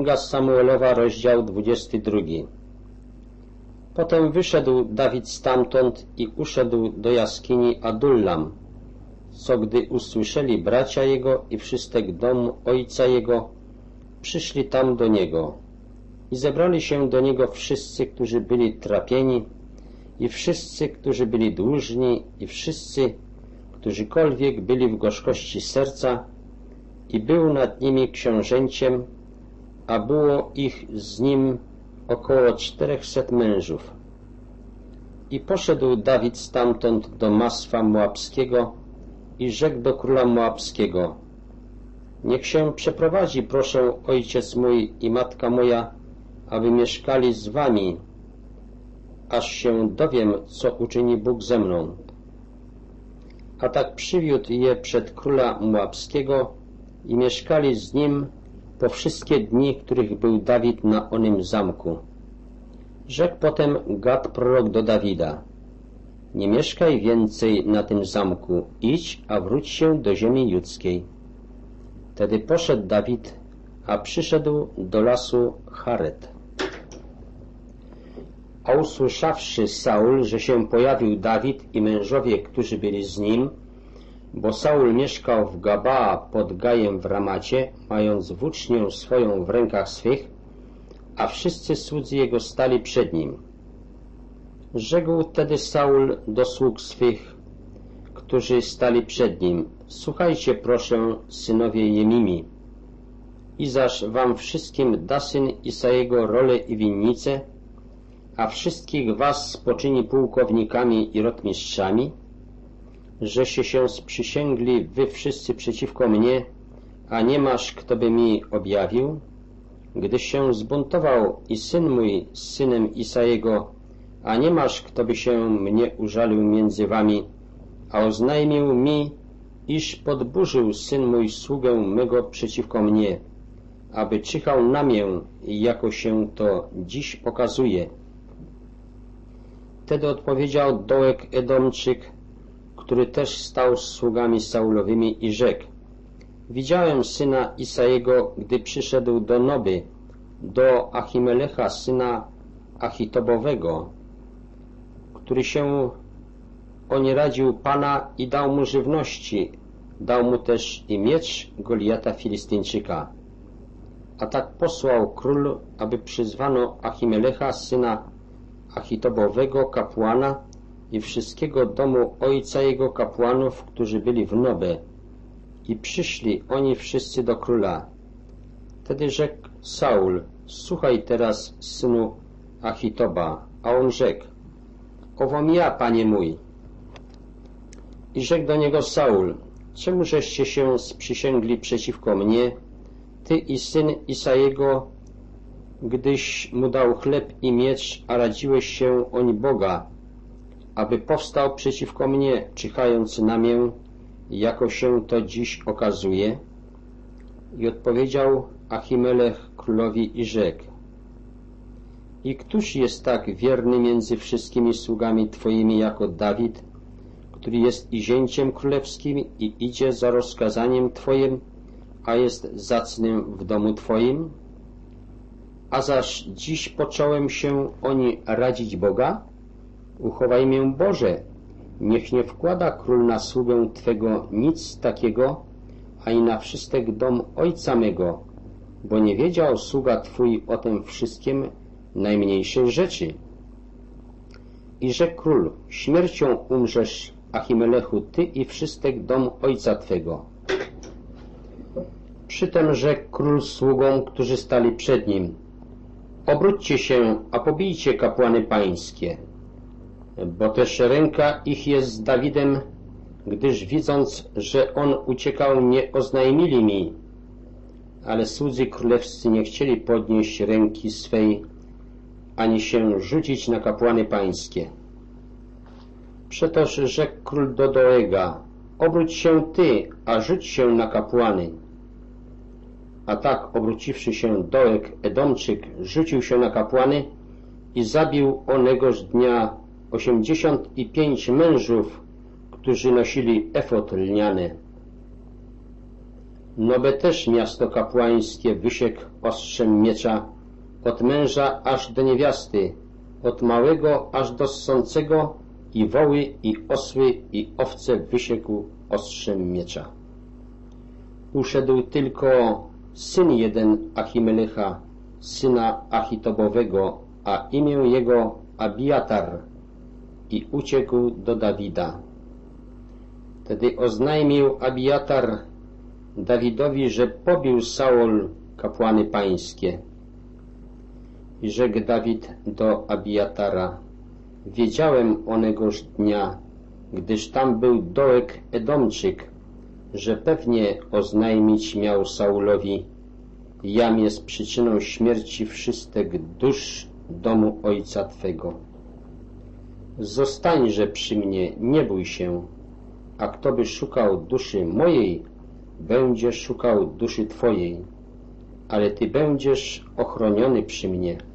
Księga Samuelowa, rozdział 22. Potem wyszedł Dawid stamtąd i uszedł do jaskini Adullam, co gdy usłyszeli bracia jego i wszystek dom ojca jego, przyszli tam do niego. I zebrali się do niego wszyscy, którzy byli trapieni, i wszyscy, którzy byli dłużni, i wszyscy, którzykolwiek byli w gorzkości serca, i był nad nimi książęciem, a było ich z nim około 400 mężów. I poszedł Dawid stamtąd do Masfa Moabskiego i rzekł do króla Moabskiego: niech się przeprowadzi, proszę, ojciec mój i matka moja, aby mieszkali z wami, aż się dowiem, co uczyni Bóg ze mną. A tak przywiódł je przed króla Moabskiego i mieszkali z nim po wszystkie dni, których był Dawid na onym zamku. Rzekł potem Gad prorok do Dawida: nie mieszkaj więcej na tym zamku, idź, a wróć się do ziemi judzkiej. Wtedy poszedł Dawid, a przyszedł do lasu Charet. A usłyszawszy Saul, że się pojawił Dawid i mężowie, którzy byli z nim, bo Saul mieszkał w Gabaa pod Gajem w Ramacie, mając włócznię swoją w rękach swych, a wszyscy słudzy jego stali przed nim. Rzekł tedy Saul do sług swych, którzy stali przed nim: słuchajcie, proszę, synowie Jemimi. Izaż wam wszystkim da syn Isajego rolę i winnicę, a wszystkich was spoczyni pułkownikami i rotmistrzami, żeście się sprzysięgli wy wszyscy przeciwko mnie, a nie masz, kto by mi objawił? Gdyś się zbuntował i syn mój z synem Isajego, a nie masz, kto by się mnie użalił między wami, a oznajmił mi, iż podburzył syn mój sługę mego przeciwko mnie, aby czyhał na mnie, jako się to dziś okazuje. Wtedy odpowiedział Doeg Edomczyk, który też stał z sługami Saulowymi, i rzekł: widziałem syna Isajego, gdy przyszedł do Noby, do Achimelecha, syna Achitobowego, który się onieradził Pana i dał mu żywności, dał mu też i miecz Goliata Filistyńczyka. A tak posłał król, aby przyzwano Achimelecha, syna Achitobowego, kapłana, i wszystkiego domu ojca jego kapłanów, którzy byli w Nobę. I przyszli oni wszyscy do króla. Wtedy rzekł Saul: słuchaj teraz, synu Achitoba. A on rzekł: owom ja, panie mój. I rzekł do niego Saul: czemu żeście się sprzysięgli przeciwko mnie, ty i syn Isajego, gdyś mu dał chleb i miecz, a radziłeś się oń Boga, aby powstał przeciwko mnie, czyhając na mnie, jako się to dziś okazuje? I odpowiedział Achimelech królowi i rzekł: i któż jest tak wierny między wszystkimi sługami twoimi jako Dawid, który jest i zięciem królewskim i idzie za rozkazaniem twoim, a jest zacnym w domu twoim? A zaś dziś począłem się oni radzić Boga? Uchowaj mię, Boże, niech nie wkłada król na sługę Twego nic takiego, ani na wszystek dom ojca mego, bo nie wiedział sługa Twój o tym wszystkim najmniejszej rzeczy. I rzekł król: śmiercią umrzesz, Achimelechu, Ty i wszystek dom ojca Twego. Przytem rzekł król sługom, którzy stali przed nim: obróćcie się, a pobijcie kapłany pańskie, bo też ręka ich jest z Dawidem, gdyż widząc, że on uciekał, nie oznajmili mi. Ale słudzy królewscy nie chcieli podnieść ręki swej, ani się rzucić na kapłany pańskie. Przetoż rzekł król do Doega: obróć się ty, a rzuć się na kapłany. A tak, obróciwszy się, Doeg Edomczyk rzucił się na kapłany i zabił onegoż dnia 85 mężów, którzy nosili efod lniany. Nobe też miasto kapłańskie wysiekł ostrzem miecza, od męża aż do niewiasty, od małego aż do ssącego, i woły, i osły, i owce wysiekł ostrzem miecza. Uszedł tylko syn jeden Achimelecha, syna Achitobowego, a imię jego Abiatar, i uciekł do Dawida. Wtedy oznajmił Abiatar Dawidowi, że pobił Saul kapłany pańskie. I rzekł Dawid do Abiatara: wiedziałem onegoż dnia, gdyż tam był Doeg Edomczyk, że pewnie oznajmić miał Saulowi: jam jest przyczyną śmierci wszystek dusz domu ojca Twego. Zostańże przy mnie, nie bój się, a kto by szukał duszy mojej, będzie szukał duszy Twojej, ale Ty będziesz ochroniony przy mnie.